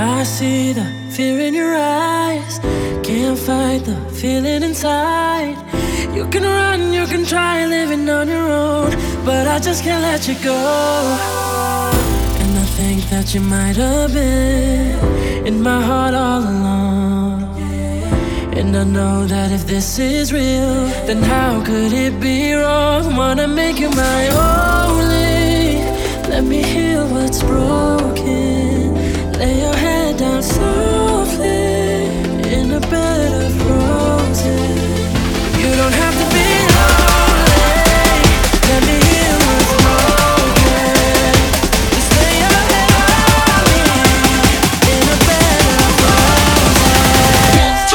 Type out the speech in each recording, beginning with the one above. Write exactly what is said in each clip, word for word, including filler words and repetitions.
I see the fear in your eyes. Can't fight the feeling inside. You can run, you can try living on your own, but I just can't let you go. And I think that you might have been in my heart all along. And I know that if this is real, then how could it be wrong? Wanna make you my only. Let me heal what's broken. Lay your head down softly in a bed of roses. You don't have to be lonely. Let me heal what's broken. Just lay your head on me in a bed of roses.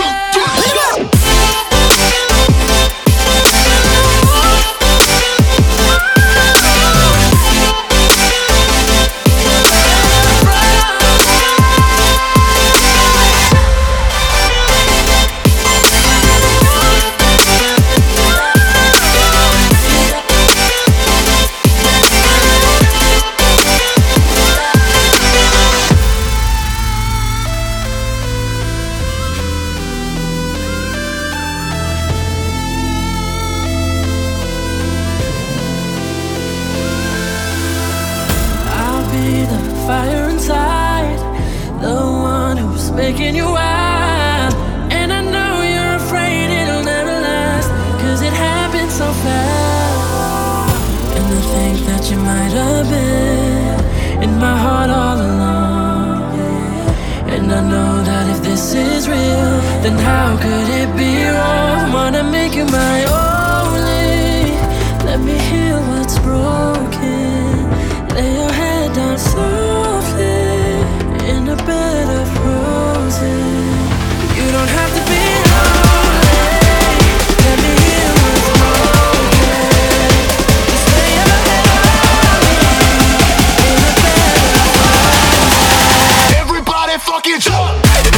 Fire inside, the one who's making you wild. And I know you're afraid it'll never last, cause it happened so fast. And I think that you might have been in my heart all along. And I know that if this is real, then how could it be wrong? Wanna make you my only. Let me heal what's broken. Lay your head down softly in a bed of roses. You don't have to be lonely. Let me heal what's broken. Just lay your head on me in a bed of roses. Everybody fucking jump!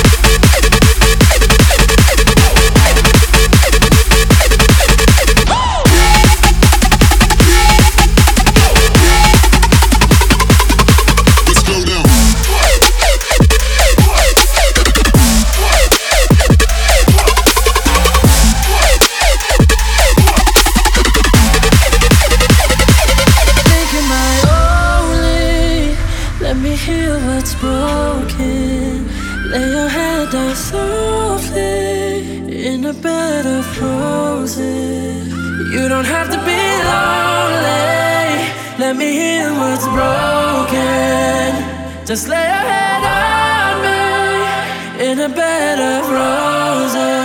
Let me heal what's broken. Lay your head down softly in a bed of roses. You don't have to be lonely. Let me heal what's broken. Just lay your head on me in a bed of roses.